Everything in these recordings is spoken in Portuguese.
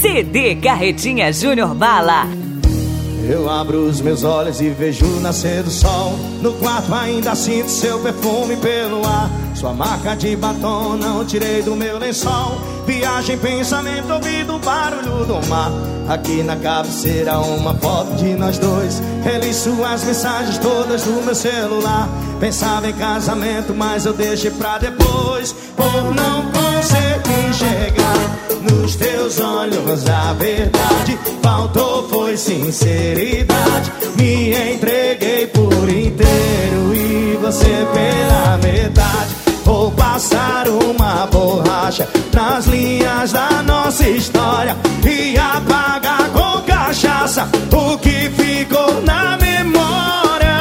CD Carretinha Júnior Bala. Eu abro os meus olhos e vejo o nascer do sol. No quarto ainda sinto seu perfume pelo ar. Sua marca de batom não tirei do meu lençol. Viagem, pensamento, ouvido o barulho do mar. Aqui na cabeceira uma foto de nós dois. Reli suas mensagens todas do meu celular. Pensava em casamento, mas eu deixei pra depois, por não conseguir enxergar nos teus olhos a verdade. Faltou foi sinceridade. Me entreguei por inteiro e você pela metade. Vou passar uma borracha nas linhas da nossa história e apagar com cachaça o que ficou na memória.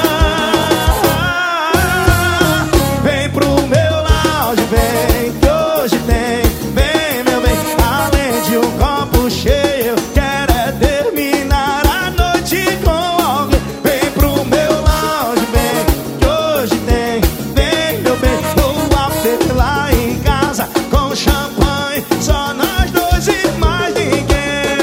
Vem pro meu lounge, vem, que hoje tem. Vem, meu bem, além de um copo cheio, quero é terminar a noite com alguém. Vem pro meu lounge, vem, que hoje tem. Vem, meu bem, o after lá em casa com champanhe, só nós dois e mais ninguém.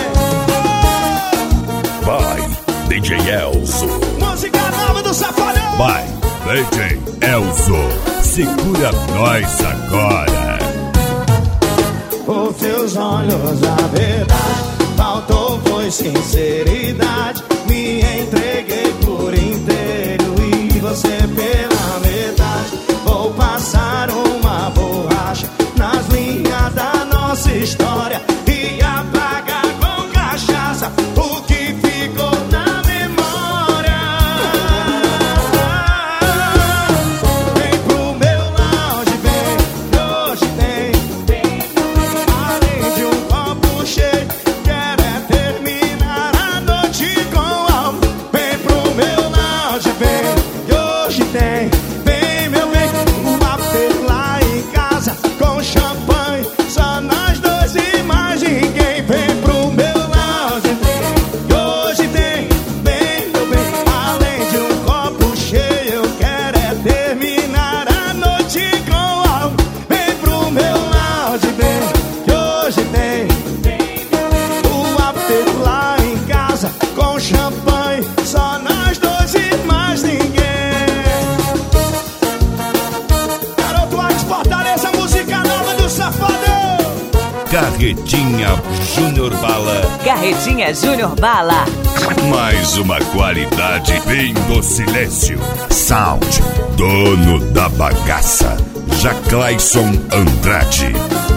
Vai, DJ Elzo. Música nova do Safadão. Vai, DJ Elzo. Segura nós agora. Por teus olhos a verdade. Faltou foi sinceridade. Me entreguei por inteiro e você pela metade. Vou passar uma borracha nas linhas da nossa história e apagar com cachaça o que ficou na memória. Vem pro meu lounge, vem, que hoje tem. Além de um copo cheio, quero é terminar a noite com algo. Vem pro meu lounge, vem, que hoje tem. Vem, meu bem, o after lá em casa com champanhe, só nós dois e mais ninguém. Vem pro meu lounge, que hoje tem. Vem, meu bem, além de um copo cheio, eu quero é terminar a noite com algo. Vem pro meu lounge, vem, que hoje tem. O after lá em casa com champanhe, só nós dois e mais ninguém. Garoto Arte Fortaleza, música nova do Safadão. Carretinha Júnior Bala. Carretinha Júnior Bala. Mais uma qualidade bem do silêncio. Sound, dono da bagaça. Jaclaison Andrade.